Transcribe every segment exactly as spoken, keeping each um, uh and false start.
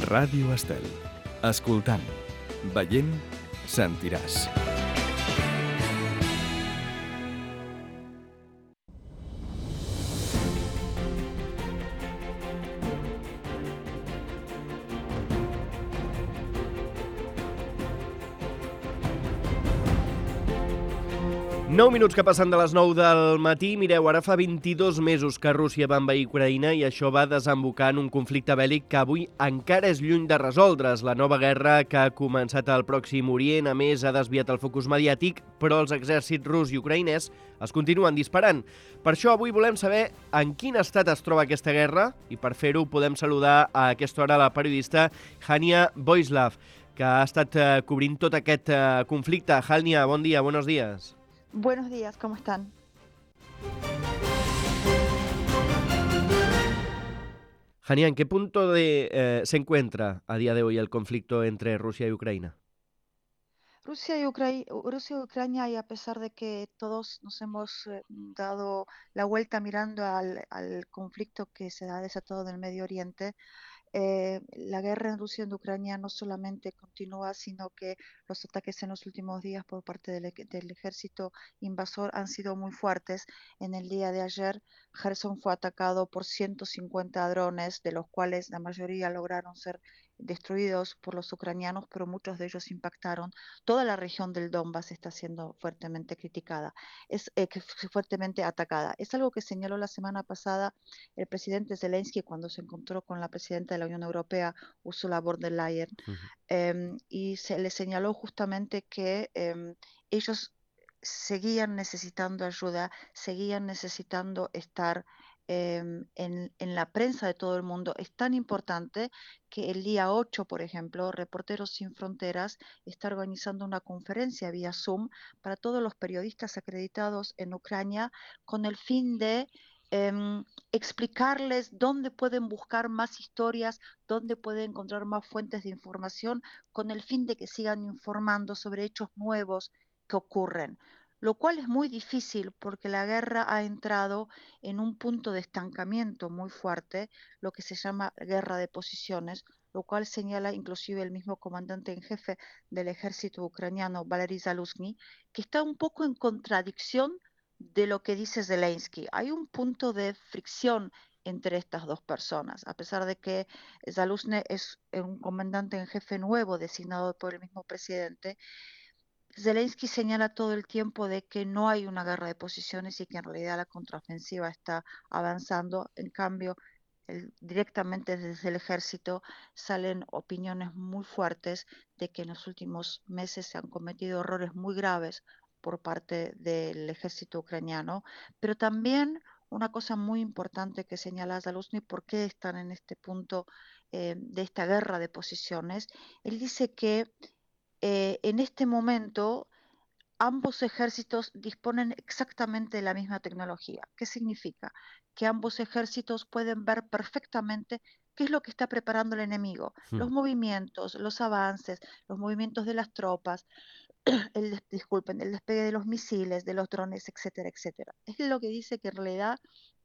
Ràdio Estel. Escoltant, veient, sentiràs. nou minuts que passen de les nou del matí. Mireu, ara fa vint-i-dos mesos que Rússia va envair Ucraïna i això va desembocar en un conflicte bèl·lic que avui encara és lluny de resoldre's. La nova guerra que ha començat al Pròxim Orient, a més, ha desviat el focus mediàtic, però els exèrcits rus i ucraïnès es continuen disparant. Per això avui volem saber en quin estat es troba aquesta guerra i per fer-ho podem saludar a aquesta hora la periodista Hania Boislav, que ha estat eh, cobrint tot aquest eh, conflicte. Hania, bon dia, buenos días. Buenos días, ¿cómo están? Hania, ¿en qué punto de, eh, se encuentra a día de hoy el conflicto entre Rusia y Ucrania? Rusia y, Ucra- Rusia y Ucrania, y a pesar de que todos nos hemos eh, dado la vuelta mirando al, al conflicto que se ha desatado en el Medio Oriente, Eh, la guerra en Rusia y en Ucrania no solamente continúa, sino que los ataques en los últimos días por parte del, e- del ejército invasor han sido muy fuertes. En el día de ayer, Gerson fue atacado por ciento cincuenta drones, de los cuales la mayoría lograron ser destruidos por los ucranianos, pero muchos de ellos impactaron. Toda la región del Donbass está siendo fuertemente criticada, es eh, que f- fuertemente atacada. Es algo que señaló la semana pasada el presidente Zelensky cuando se encontró con la presidenta de la Unión Europea, Ursula von der Leyen, Ujú. em, y se le señaló justamente que em, ellos seguían necesitando ayuda, seguían necesitando estar em, en, en la prensa de todo el mundo. Es tan importante que el día ocho, por ejemplo, Reporteros Sin Fronteras está organizando una conferencia vía Zoom para todos los periodistas acreditados en Ucrania con el fin de em, explicarles dónde pueden buscar más historias, dónde pueden encontrar más fuentes de información, con el fin de que sigan informando sobre hechos nuevos que ocurren, lo cual es muy difícil porque la guerra ha entrado en un punto de estancamiento muy fuerte, lo que se llama guerra de posiciones, lo cual señala inclusive el mismo comandante en jefe del ejército ucraniano, Valery Zaluzhny, que está un poco en contradicción de lo que dice Zelensky. Hay un punto de fricción entre estas dos personas, a pesar de que Zaluzhny es un comandante en jefe nuevo designado por el mismo presidente. Zelensky señala todo el tiempo de que no hay una guerra de posiciones y que en realidad la contraofensiva está avanzando. En cambio, el- directamente desde el ejército salen opiniones muy fuertes de que en los últimos meses se han cometido errores muy graves por parte del ejército ucraniano, pero también una cosa muy importante que señala Zaluzny, por qué están en este punto eh, de esta guerra de posiciones. Él dice que eh, en este momento ambos ejércitos disponen exactamente de la misma tecnología. ¿Qué significa? Que ambos ejércitos pueden ver perfectamente qué es lo que está preparando el enemigo, Mm. los movimientos, los avances, los movimientos de las tropas, el, des- disculpen, el despegue de los misiles, de los drones, etcétera, etcétera. Es lo que dice que en realidad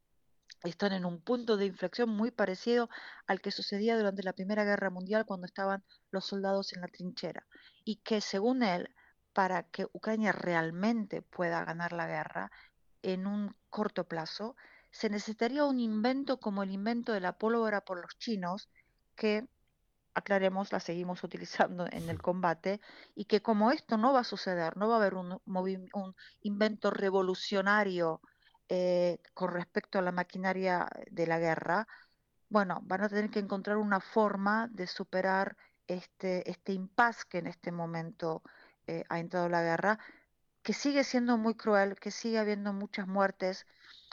están en un punto de inflexión muy parecido al que sucedía durante la Primera Guerra Mundial cuando estaban los soldados en la trinchera. Y que según él, para que Ucrania realmente pueda ganar la guerra en un corto plazo, se necesitaría un invento como el invento de la pólvora por los chinos, que, aclaremos, la seguimos utilizando en el combate, y que como esto no va a suceder, no va a haber un, movi- un invento revolucionario eh, con respecto a la maquinaria de la guerra, bueno, van a tener que encontrar una forma de superar este, este impasse que en este momento eh, ha entrado la guerra, que sigue siendo muy cruel, que sigue habiendo muchas muertes.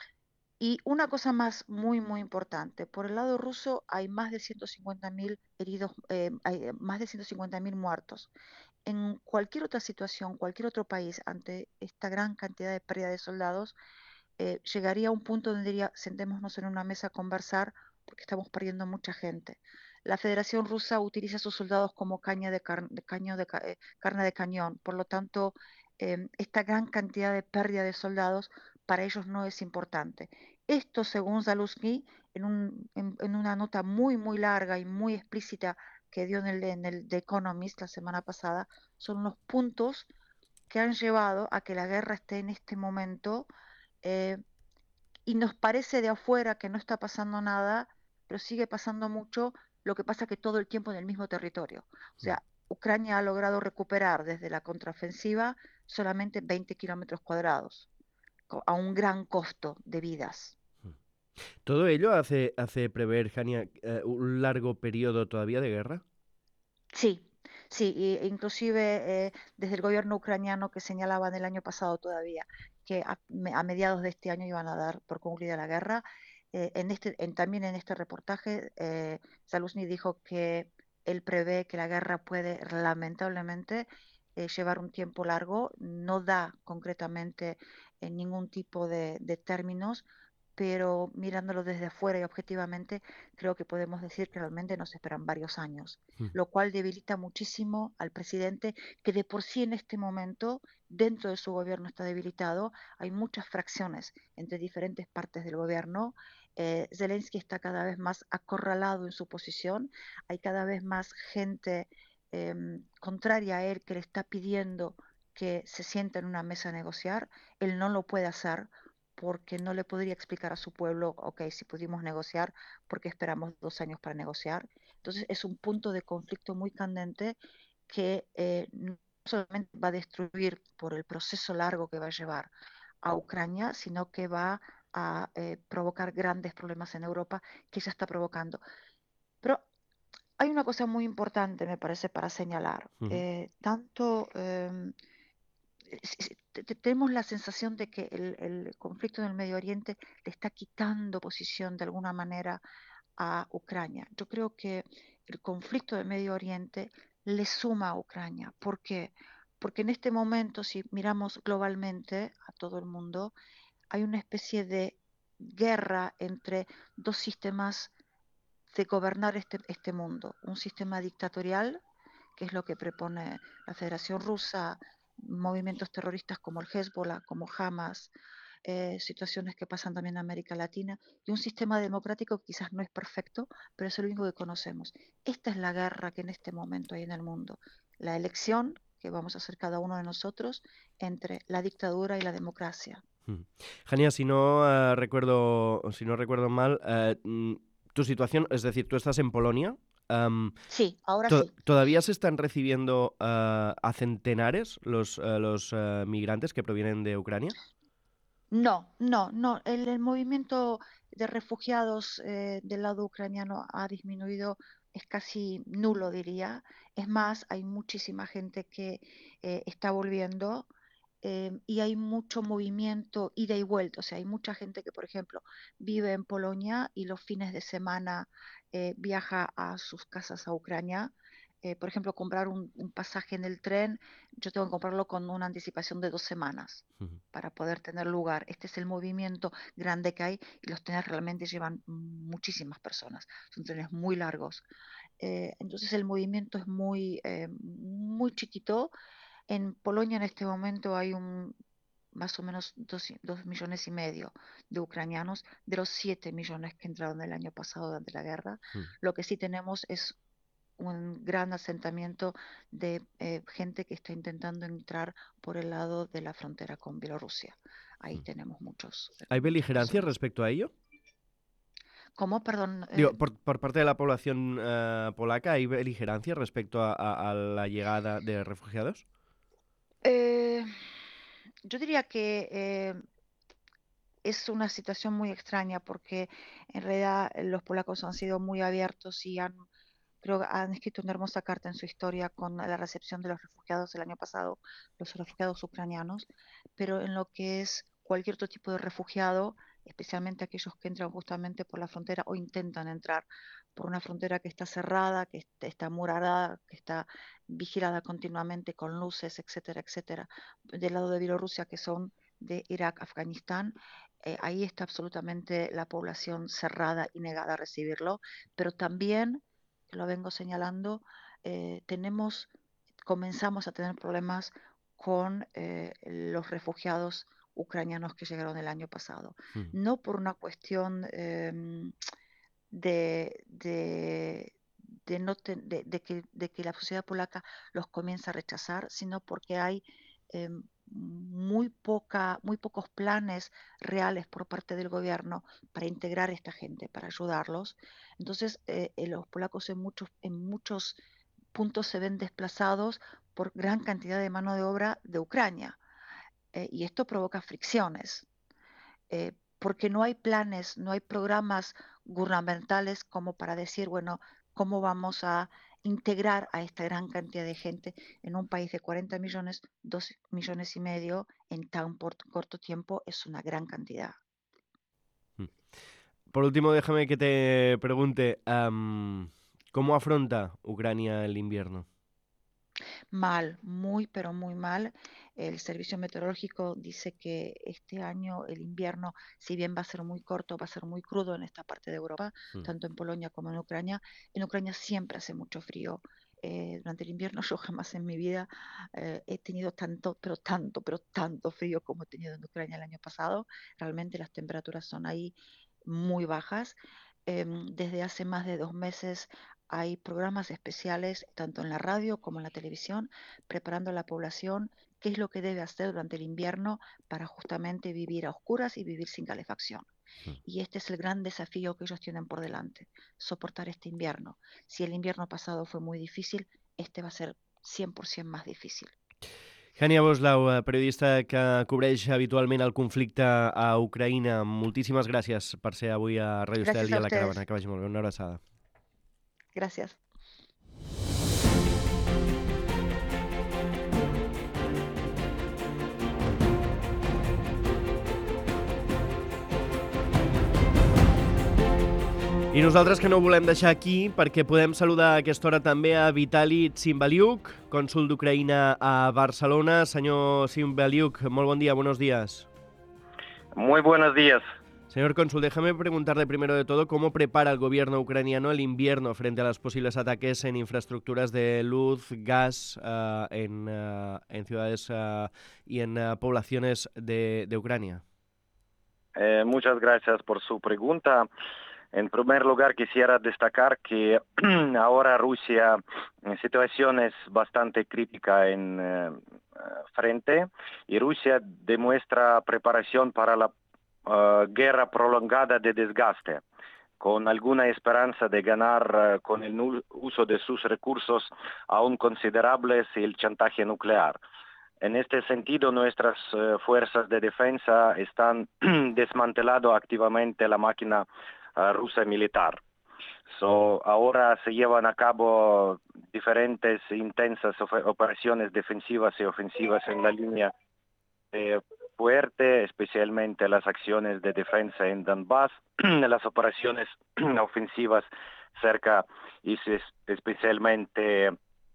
Y una cosa más muy, muy importante, por el lado ruso hay más de ciento cincuenta mil heridos, eh, hay eh, más de ciento cincuenta mil muertos. En cualquier otra situación, cualquier otro país, ante esta gran cantidad de pérdida de soldados, eh, llegaría a un punto donde diría, sentémonos en una mesa a conversar porque estamos perdiendo mucha gente. La Federación Rusa utiliza a sus soldados como caña de, car- de caño de ca- eh, carne de cañón, por lo tanto, eh, esta gran cantidad de pérdida de soldados para ellos no es importante. Esto, según Zaluzny, en, un- en- en una nota muy, muy larga y muy explícita que dio en el, en el The Economist la semana pasada son los puntos que han llevado a que la guerra esté en este momento, eh, y nos parece de afuera que no está pasando nada, pero sigue pasando mucho. Lo que pasa que todo el tiempo en el mismo territorio. O sea, Ucrania ha logrado recuperar desde la contraofensiva solamente veinte kilómetros cuadrados, a un gran costo de vidas. ¿Todo ello hace, hace prever, Jania, eh, un largo periodo todavía de guerra? Sí, sí, e inclusive eh, desde el gobierno ucraniano que señalaban el año pasado todavía que a, a mediados de este año iban a dar por concluida la guerra. Eh, en este, en, también en este reportaje, eh, Zaluzny dijo que él prevé que la guerra puede lamentablemente eh, llevar un tiempo largo. No da concretamente en ningún tipo de, de términos, pero mirándolo desde afuera y objetivamente, creo que podemos decir que realmente nos esperan varios años, Mm. lo cual debilita muchísimo al presidente, que de por sí en este momento, dentro de su gobierno está debilitado. Hay muchas fracciones entre diferentes partes del gobierno. Eh, Zelensky está cada vez más acorralado en su posición, hay cada vez más gente eh, contraria a él que le está pidiendo que se sienta en una mesa a negociar. Él no lo puede hacer porque no le podría explicar a su pueblo, ok, si pudimos negociar, ¿por qué esperamos dos años para negociar? Entonces es un punto de conflicto muy candente que eh, no solamente va a destruir por el proceso largo que va a llevar a Ucrania, sino que va a eh, provocar grandes problemas en Europa, que ya está provocando. Pero hay una cosa muy importante, me parece, para señalar. Ujú. Eh, tanto eh, tenemos la sensación de que el, el, conflicto en el Medio Oriente le está quitando posición de alguna manera a Ucrania. Yo creo que el conflicto del Medio Oriente le suma a Ucrania. ¿Por qué? Porque en este momento, si miramos globalmente a todo el mundo, hay una especie de guerra entre dos sistemas de gobernar este, este mundo. Un sistema dictatorial, que es lo que propone la Federación Rusa, movimientos terroristas como el Hezbollah, como Hamas, eh, situaciones que pasan también en América Latina, y un sistema democrático que quizás no es perfecto, pero es el único que conocemos. Esta es la guerra que en este momento hay en el mundo. La elección que vamos a hacer cada uno de nosotros entre la dictadura y la democracia. Mm. Jania, si no uh, recuerdo, si no recuerdo mal, uh, tu situación, es decir, tú estás en Polonia. Um, sí, ahora to sí. ¿Todavía se están recibiendo uh, a centenares los, uh, los uh, migrantes que provienen de Ucrania? No, no, no. El, el movimiento de refugiados eh, del lado ucraniano ha disminuido, es casi nulo, diría. Es más, hay muchísima gente que eh, está volviendo, eh, y hay mucho movimiento ida y vuelta. O sea, hay mucha gente que, por ejemplo, vive en Polonia y los fines de semana eh, viaja a sus casas a Ucrania. Eh, por ejemplo, comprar un, un pasaje en el tren, yo tengo que comprarlo con una anticipación de dos semanas Uh-huh. para poder tener lugar. Este es el movimiento grande que hay, y los trenes realmente llevan muchísimas personas. Son trenes muy largos. Eh, entonces el movimiento es muy, eh, muy chiquito. En Polonia en este momento hay un más o menos dos, dos millones y medio de ucranianos de los siete millones que entraron el año pasado durante la guerra. Uh-huh. Lo que sí tenemos es un gran asentamiento de eh, gente que está intentando entrar por el lado de la frontera con Bielorrusia. Ahí Uh-huh. tenemos muchos, eh, ¿Hay muchas beligerancia personas. respecto a ello? ¿Cómo? Perdón. Digo, Eh, por, por parte de la población uh, polaca, ¿hay beligerancia respecto a, a, a la llegada de refugiados? eh, yo diría que eh, es una situación muy extraña, porque en realidad eh, los polacos han sido muy abiertos y han, creo que han escrito una hermosa carta en su historia con la recepción de los refugiados el año pasado, los refugiados ucranianos, pero en lo que es cualquier otro tipo de refugiado, especialmente aquellos que entran justamente por la frontera o intentan entrar por una frontera que está cerrada, que est- está amurallada, que está vigilada continuamente con luces, etcétera, etcétera, del lado de Bielorrusia, que son de Irak, Afganistán. Eh, ahí está absolutamente la población cerrada y negada a recibirlo, pero también, lo vengo señalando, eh, tenemos, comenzamos a tener problemas con eh, los refugiados ucranianos que llegaron el año pasado. Uh-huh. No por una cuestión eh, de, de, de, no ten- de, de que, de que la sociedad polaca los comienza a rechazar, sino porque hay eh, muy, poca, muy pocos planes reales por parte del gobierno para integrar a esta gente, para ayudarlos. Entonces, eh, eh, los polacos en muchos, en muchos puntos se ven desplazados por gran cantidad de mano de obra de Ucrania. Eh, y esto provoca fricciones, eh, porque no hay planes, no hay programas gubernamentales como para decir, bueno, ¿cómo vamos a integrar a esta gran cantidad de gente en un país de cuarenta millones, dos millones y medio en tan por- corto tiempo? Es una gran cantidad. Por último, déjame que te pregunte, am, ¿cómo afronta Ucrania el invierno? Mal, muy, pero muy mal. El servicio meteorológico dice que este año el invierno, si bien va a ser muy corto, va a ser muy crudo en esta parte de Europa, Mm. tanto en Polonia como en Ucrania. En Ucrania siempre hace mucho frío. Eh, durante el invierno yo jamás en mi vida eh, he tenido tanto, pero tanto, pero tanto frío como he tenido en Ucrania el año pasado. Realmente las temperaturas son ahí muy bajas. Em, desde hace más de dos meses hay programas especiales, tanto en la radio como en la televisión, preparando a la población qué es lo que debe hacer durante el invierno para justamente vivir a oscuras y vivir sin calefacción. Mm. Y este es el gran desafío que ellos tienen por delante, soportar este invierno. Si el invierno pasado fue muy difícil, este va a ser cien por ciento más difícil. Jania Boslau, eh, periodista que cobreix habitualment el conflicte a Ucraïna, moltíssimes gràcies per ser avui a Radio Estel Gracias i a a la ustedes. Caravana. Que vagi molt bé. Una abraçada. Gracias. I nosaltres que no ho volem deixar aquí perquè podem saludar a aquesta hora també a Vitali Tsimbaliuk, cònsul d'Ucraïna a Barcelona. Senyor Tsimbaliuk, molt bon dia, buenos días. Muy buenos días. Señor cónsul, déjame preguntarle primero de todo cómo prepara el gobierno ucraniano el invierno frente a los posibles ataques en infraestructuras de luz, gas, uh, en, uh, en ciudades uh, y en uh, poblaciones de, de Ucrania. Eh, muchas gracias por su pregunta. En primer lugar, quisiera destacar que ahora Rusia, en situación es bastante crítica en eh, frente, y Rusia demuestra preparación para la uh, guerra prolongada de desgaste, con alguna esperanza de ganar uh, con el uso de sus recursos aún considerables y el chantaje nuclear. En este sentido, nuestras uh, fuerzas de defensa están desmantelando activamente la máquina uh, rusa militar. So, ahora se llevan a cabo diferentes intensas operaciones defensivas y ofensivas en la línea eh, fuerte, especialmente las acciones de defensa en Donbass, las operaciones ofensivas cerca y especialmente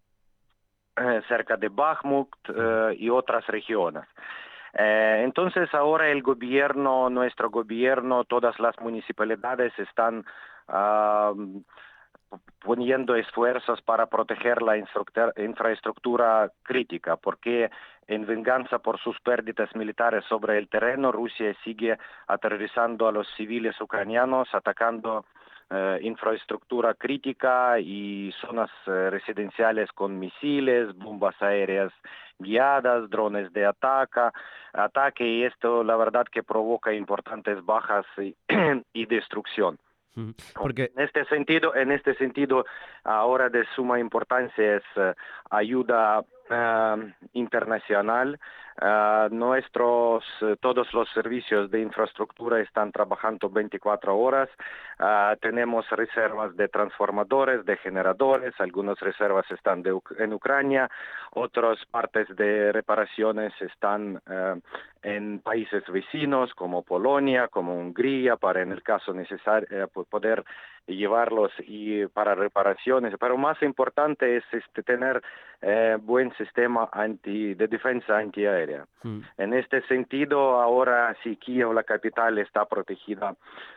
cerca de Bakhmut eh, y otras regiones. Eh, entonces ahora el gobierno, nuestro gobierno, todas las municipalidades están uh, poniendo esfuerzos para proteger la infraestructura crítica, porque en venganza por sus pérdidas militares sobre el terreno, Rusia sigue aterrorizando a los civiles ucranianos, atacando Uh, infraestructura crítica y zonas uh, residenciales con misiles, bombas aéreas guiadas, drones de ataque, ataque y esto la verdad que provoca importantes bajas y, y destrucción. Porque... En este sentido, en este sentido, ahora de suma importancia es uh, ayuda uh, internacional. Uh, nuestros, uh, todos los servicios de infraestructura están trabajando veinticuatro horas. Uh, tenemos reservas de transformadores, de generadores. Algunas reservas están de, en Ucrania. Otras partes de reparaciones están uh, en países vecinos como Polonia, como Hungría, para en el caso necesario uh, poder llevarlos y para reparaciones. Pero más importante es este, tener eh, buen sistema anti, de defensa antiaérea. Mm. En este sentido, ahora sí, Kiev, la capital, está protegida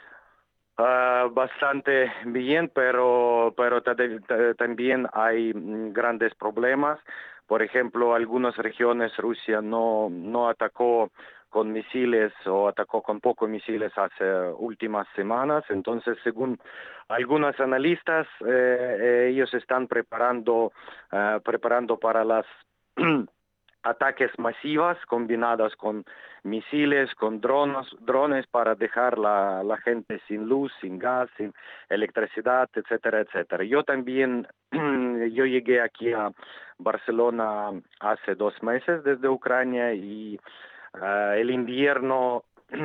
uh, bastante bien, pero, pero también hay grandes problemas. Por ejemplo, algunas regiones Rusia no, no atacó con misiles o atacó con pocos misiles hace últimas semanas. Entonces, según algunos analistas, eh, eh, ellos están preparando, eh, preparando para las ataques masivos combinados con misiles, con drones, drones para dejar la, la gente sin luz, sin gas, sin electricidad, etcétera, etcétera. Yo también, yo llegué aquí a Barcelona hace dos meses desde Ucrania y uh, el invierno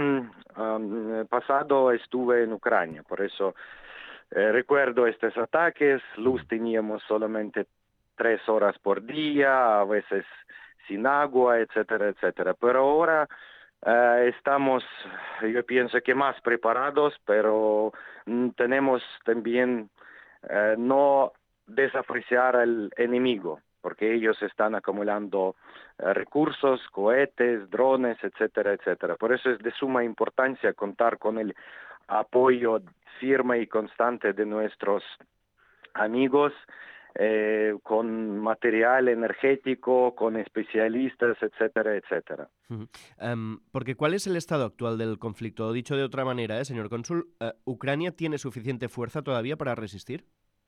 um, pasado estuve en Ucrania, por eso eh, recuerdo estos ataques. Luz teníamos solamente tres horas por día, a veces sin agua, etcétera, etcétera. Pero ahora uh, estamos, yo pienso que más preparados, pero mm, tenemos también uh, no desapreciar al enemigo, porque ellos están acumulando uh, recursos, cohetes, drones, etcétera, etcétera. Por eso es de suma importancia contar con el apoyo firme y constante de nuestros amigos, Eh, con material energético, con especialistas, etcétera, etcétera. Uh-huh. Um, porque ¿cuál es el estado actual del conflicto? O dicho de otra manera, ¿eh, señor cónsul, uh, ¿Ucrania tiene suficiente fuerza todavía para resistir?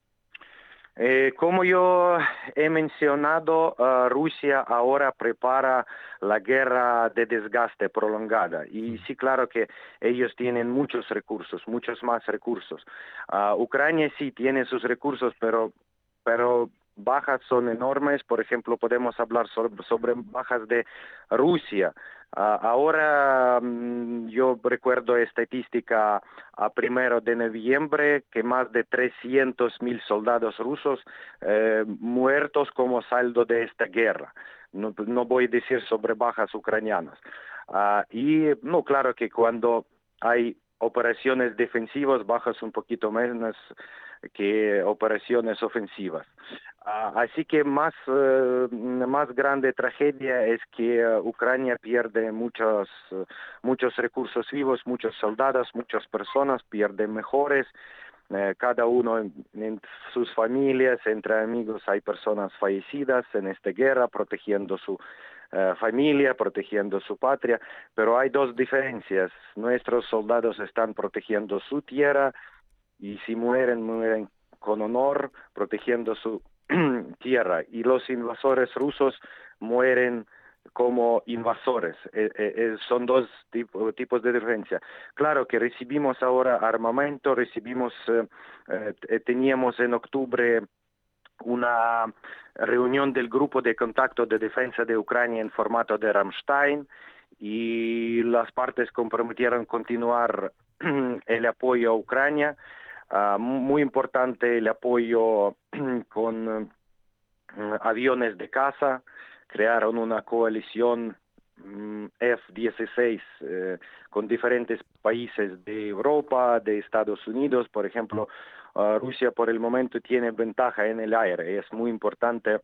Eh, como yo he mencionado, uh, Rusia ahora prepara la guerra de desgaste prolongada y sí, claro que ellos tienen muchos recursos, muchos más recursos. Uh, Ucrania sí tiene sus recursos, pero pero bajas son enormes. Por ejemplo, podemos hablar sobre, sobre bajas de Rusia. Uh, ahora um, yo recuerdo estadística a primero de noviembre que más de trescientos mil soldados rusos eh, muertos como saldo de esta guerra. No, no voy a decir sobre bajas ucranianas. Uh, y no, claro que cuando hay operaciones defensivas bajas un poquito menos que operaciones ofensivas. Uh, así que más, uh, más grande tragedia es que uh, Ucrania pierde muchos, uh, muchos recursos vivos, muchos soldados, muchas personas, pierde mejores. Uh, cada uno en, en sus familias, entre amigos, hay personas fallecidas en esta guerra, protegiendo su uh, familia, protegiendo su patria. Pero hay dos diferencias. Nuestros soldados están protegiendo su tierra, y si mueren, mueren con honor, protegiendo su tierra. Y los invasores rusos mueren como invasores. Eh, eh, son dos tipo, tipos de diferencia. Claro que recibimos ahora armamento, recibimos, eh, eh, teníamos en octubre una reunión del Grupo de Contacto de Defensa de Ucrania en formato de Ramstein, y las partes comprometieron continuar el apoyo a Ucrania. Uh, muy importante el apoyo con uh, aviones de caza. Crearon una coalición um, F dieciséis eh, con diferentes países de Europa, de Estados Unidos. Por ejemplo, uh, Rusia por el momento tiene ventaja en el aire. Es muy importante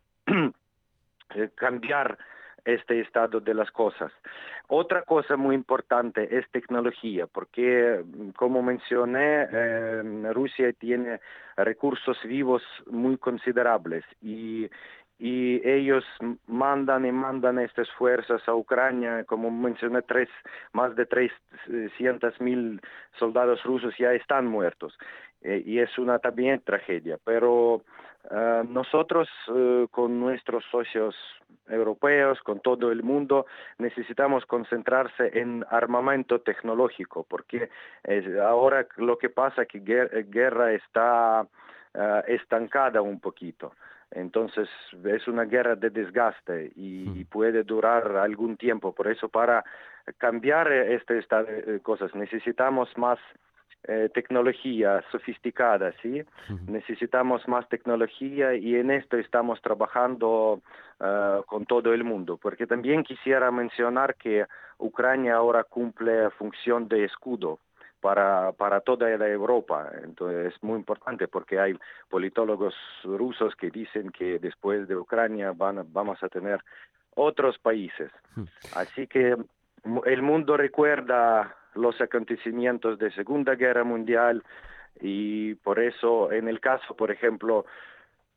cambiar este estado de las cosas. Otra cosa muy importante es tecnología, porque, como mencioné, eh, Rusia tiene recursos vivos muy considerables y, y ellos mandan y mandan estas fuerzas a Ucrania. Como mencioné, tres, más de trescientos mil soldados rusos ya están muertos, eh, y es una también tragedia, pero Uh, nosotros uh, con nuestros socios europeos, con todo el mundo, necesitamos concentrarse en armamento tecnológico, porque eh, ahora lo que pasa es que guer guerra está uh, estancada un poquito. Entonces es una guerra de desgaste y, y puede durar algún tiempo. Por eso, para cambiar este estado de cosas necesitamos más Eh, tecnología sofisticada, ¿sí? Uh-huh. Necesitamos más tecnología y en esto estamos trabajando uh, con todo el mundo, porque también quisiera mencionar que Ucrania ahora cumple función de escudo para, para toda la Europa. Entonces es muy importante porque hay politólogos rusos que dicen que después de Ucrania van, vamos a tener otros países. Uh-huh. Así que el mundo recuerda los acontecimientos de Segunda Guerra Mundial y por eso, en el caso, por ejemplo,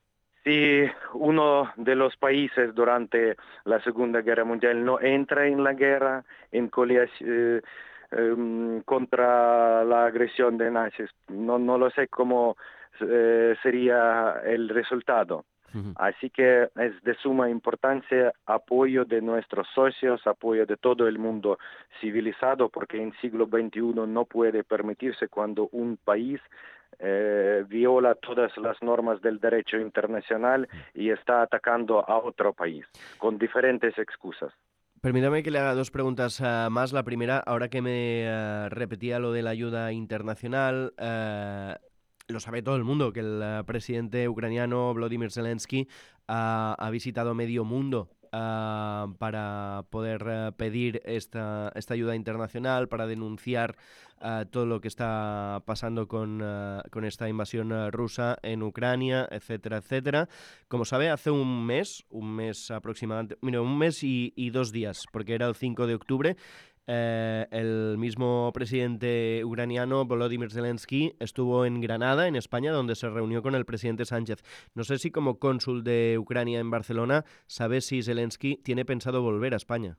si uno de los países durante la Segunda Guerra Mundial no entra en la guerra en eh, eh, contra la agresión de nazis, no, no lo sé cómo eh, sería el resultado. Ujú. Así que es de suma importancia apoyo de nuestros socios, apoyo de todo el mundo civilizado, porque en el siglo veintiuno no puede permitirse cuando un país eh, viola todas las normas del derecho internacional y está atacando a otro país con diferentes excusas. Permítame que le haga dos preguntas uh, más. La primera, ahora que me uh, repetía lo de la ayuda internacional, uh, lo sabe todo el mundo que el uh, presidente ucraniano Volodymyr Zelensky uh, ha visitado medio mundo uh, para poder uh, pedir esta, esta ayuda internacional, para denunciar uh, todo lo que está pasando con, uh, con esta invasión uh, rusa en Ucrania, etcétera, etcétera. Como sabe, hace un mes, un mes aproximadamente, mira, un mes y, y dos días, porque era el cinco de octubre, eh, el mismo presidente ucraniano, Volodymyr Zelensky, estuvo en Granada, en España, donde se reunió con el presidente Sánchez. No sé si como cónsul de Ucrania en Barcelona, sabe si Zelensky tiene pensado volver a España.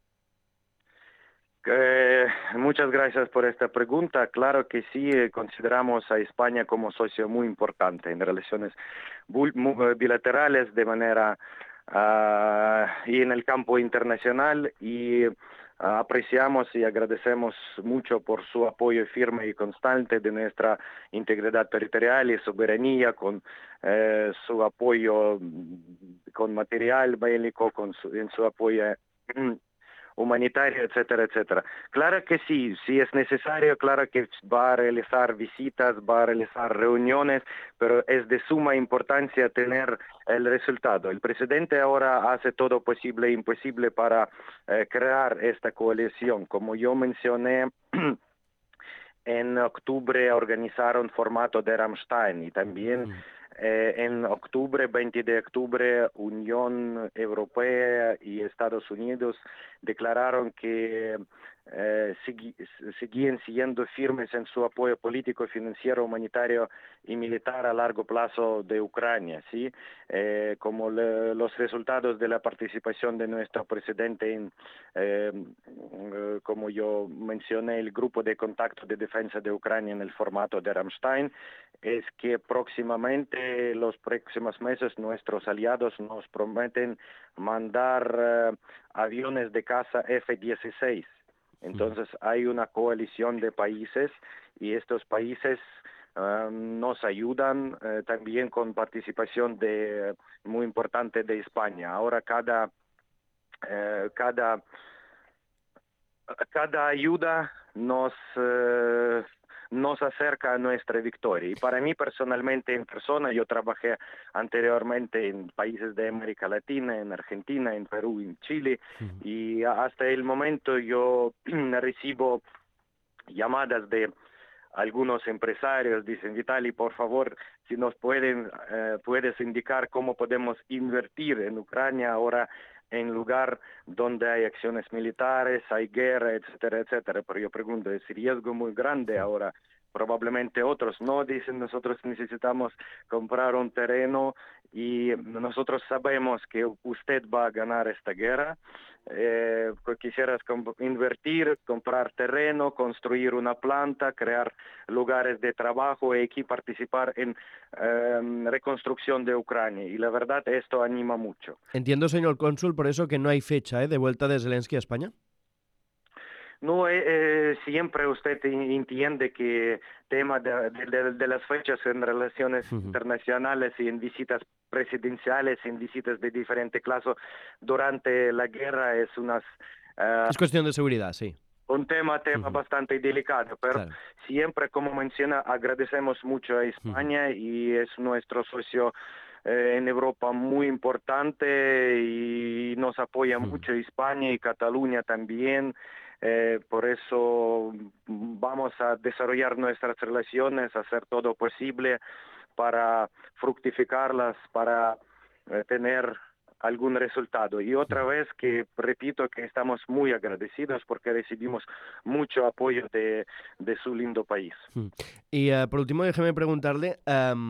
Eh, muchas gracias por esta pregunta. Claro que sí, eh, consideramos a España como socio muy importante en relaciones bilaterales de manera uh, y en el campo internacional y uh, apreciamos y agradecemos mucho por su apoyo firme y constante de nuestra integridad territorial y soberanía, con eh, su apoyo con material bélico, con su, en su apoyo humanitario, etcétera, etcétera. Claro que sí, si es necesario, claro que va a realizar visitas, va a realizar reuniones, pero es de suma importancia tener el resultado. El presidente ahora hace todo posible e imposible para eh, crear esta coalición. Como yo mencioné, en octubre organizaron formato de Rammstein y también eh, en octubre, veinte de octubre, Unión Europea y Estados Unidos declararon que eh, segui seguían siendo firmes en su apoyo político, financiero, humanitario y militar a largo plazo de Ucrania, ¿sí? Eh, como le, los resultados de la participación de nuestro presidente en, eh, como yo mencioné, el grupo de contacto de defensa de Ucrania en el formato de Rammstein, es que próximamente, los próximos meses, nuestros aliados nos prometen mandar eh, aviones de caza F dieciséis. Entonces hay una coalición de países y estos países uh, nos ayudan uh, también con participación de, muy importante de España. Ahora cada, uh, cada, cada ayuda nos, uh, nos acerca a nuestra victoria. Y para mí personalmente en persona, yo trabajé anteriormente en países de América Latina, en Argentina, en Perú, en Chile, uh-huh. y hasta el momento yo recibo llamadas de algunos empresarios, dicen: Vitali, por favor, si nos pueden, eh, puedes indicar cómo podemos invertir en Ucrania ahora en lugar donde hay acciones militares, hay guerra, etcétera, etcétera. Pero yo pregunto, ¿es riesgo muy grande ahora? Probablemente otros no, dicen: nosotros necesitamos comprar un terreno y nosotros sabemos que usted va a ganar esta guerra. Eh, quisieras invertir, comprar terreno, construir una planta, crear lugares de trabajo y aquí participar en eh, reconstrucción de Ucrania. Y la verdad, esto anima mucho. Entiendo, señor cónsul, por eso que no hay fecha ¿eh? de vuelta de Zelensky a España. No, eh, eh, siempre usted entiende que tema de, de, de las fechas en relaciones uh-huh. internacionales y en visitas presidenciales, en visitas de diferente clase durante la guerra es unas... Uh, es cuestión de seguridad, sí. Un tema, tema uh-huh. bastante delicado, pero claro. siempre, como menciona, agradecemos mucho a España uh-huh. y es nuestro socio eh, en Europa muy importante y nos apoya uh-huh. mucho España y Cataluña también. Eh, por eso vamos a desarrollar nuestras relaciones, hacer todo posible para fructificarlas, para eh, tener algún resultado. Y otra vez que repito que estamos muy agradecidos porque recibimos mucho apoyo de, de su lindo país. Y uh, por último, déjeme preguntarle, um,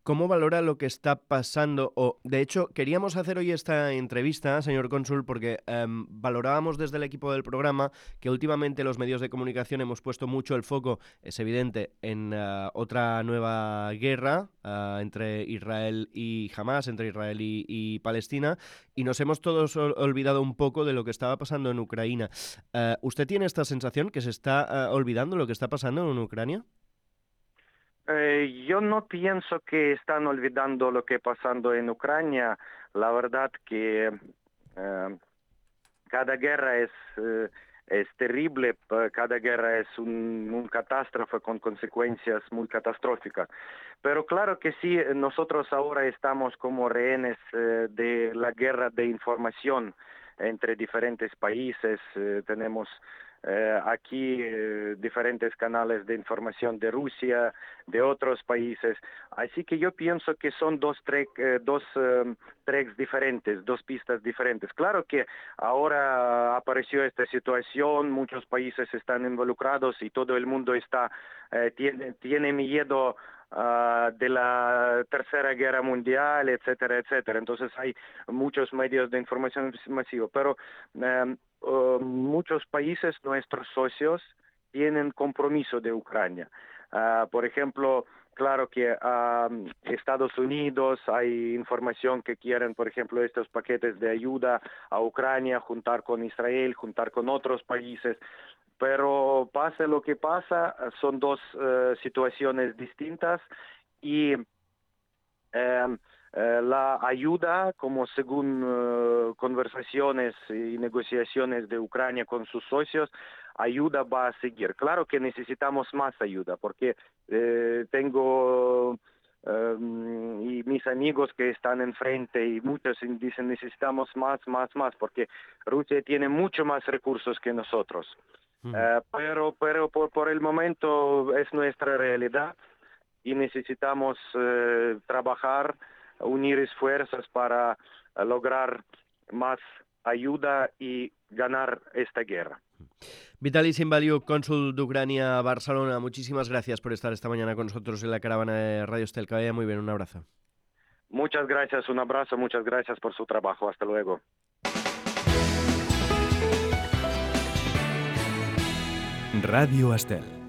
¿cómo valora lo que está pasando? O, de hecho, queríamos hacer hoy esta entrevista, señor cónsul, porque eh, valorábamos desde el equipo del programa que últimamente los medios de comunicación hemos puesto mucho el foco, es evidente, en uh, otra nueva guerra uh, entre Israel y Hamas, entre Israel y, y Palestina, y nos hemos todos ol- olvidado un poco de lo que estaba pasando en Ucrania. Uh, ¿Usted tiene esta sensación que se está uh, olvidando lo que está pasando en Ucrania? Eh, yo no pienso que están olvidando lo que está pasando en Ucrania. La verdad que eh, cada guerra es, eh, es terrible, cada guerra es un, un catástrofe con consecuencias muy catastróficas. Pero claro que sí, nosotros ahora estamos como rehenes eh, de la guerra de información entre diferentes países. Eh, tenemos eh, aquí eh, diferentes canales de información de Rusia, de otros países. Así que yo pienso que son dos, track, eh, dos um, tracks diferentes, dos pistas diferentes. Claro que ahora apareció esta situación, muchos países están involucrados y todo el mundo está eh, tiene, tiene miedo Uh, de la Tercera Guerra Mundial, etcétera, etcétera. Entonces hay muchos medios de información masiva, pero um, uh, muchos países, nuestros socios, tienen compromiso de Ucrania. Uh, por ejemplo, claro que uh, Estados Unidos, hay información que quieren, por ejemplo, estos paquetes de ayuda a Ucrania, juntar con Israel, juntar con otros países. Pero pase lo que pasa, son dos uh, situaciones distintas y eh, eh, la ayuda, como según uh, conversaciones y negociaciones de Ucrania con sus socios, ayuda va a seguir. Claro que necesitamos más ayuda, porque eh, tengo um, y mis amigos que están enfrente y muchos dicen necesitamos más, más, más, porque Rusia tiene mucho más recursos que nosotros. Uh, pero pero por, por el momento es nuestra realidad y necesitamos uh, trabajar, unir esfuerzos para uh, lograr más ayuda y ganar esta guerra. Vitali Simbaliuk, cónsul de Ucrania a Barcelona, muchísimas gracias por estar esta mañana con nosotros en la caravana de Radio Estel. Que vaya muy bien, un abrazo. Muchas gracias, un abrazo, muchas gracias por su trabajo. Hasta luego. Radio Estel.